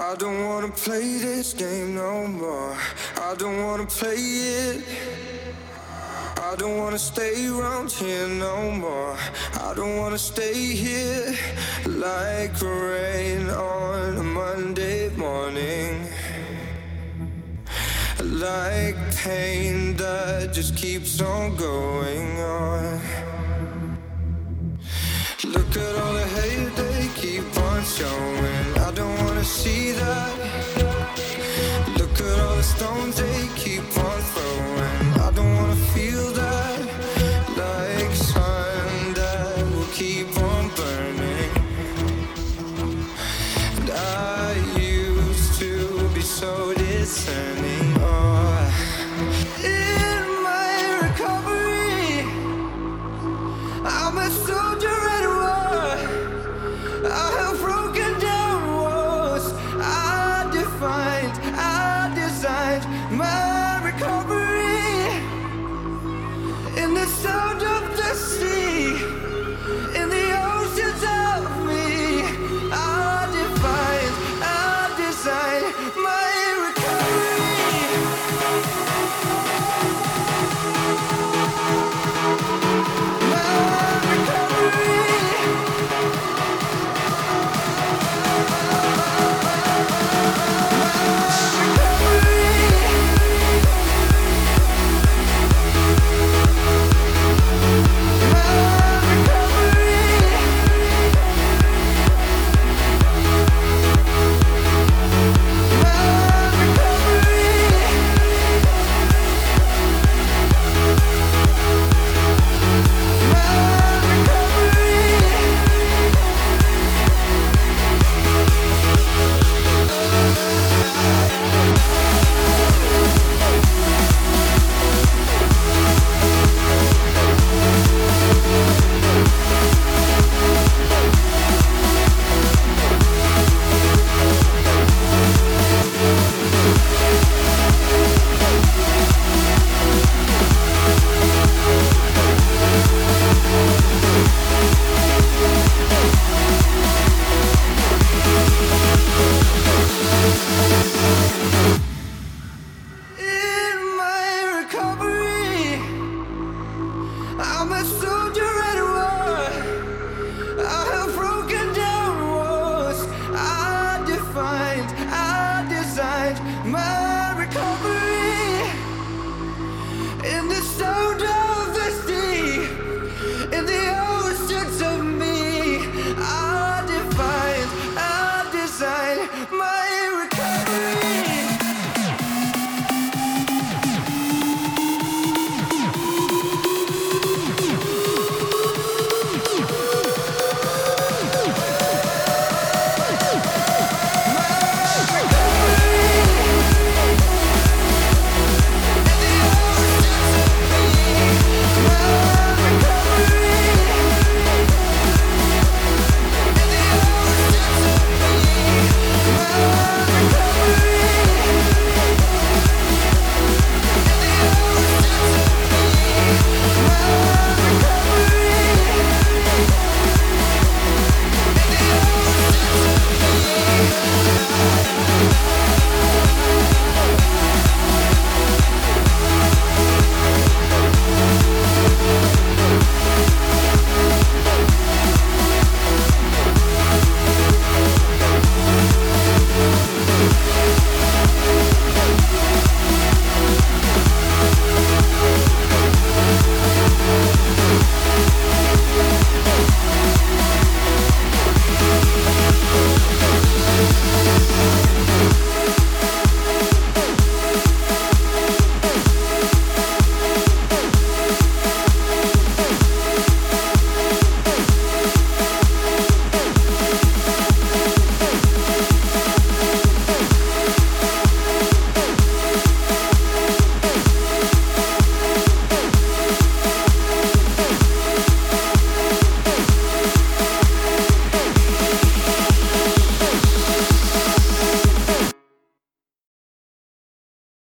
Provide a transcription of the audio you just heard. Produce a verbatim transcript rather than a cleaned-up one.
I don't wanna play this game no more. I don't wanna play it. I don't wanna stay around here no more. I don't wanna stay here like rain on a Monday morning, like pain that just keeps on going on. Look at all the hate they keep on showing. I don't wanna see that. Look at all the stones they keep on throwing. I don't wanna feel that.